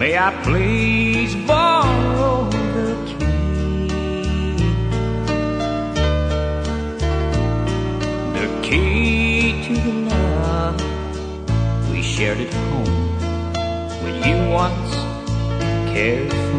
May I please borrow the key? The key to the love we shared at home when you once cared for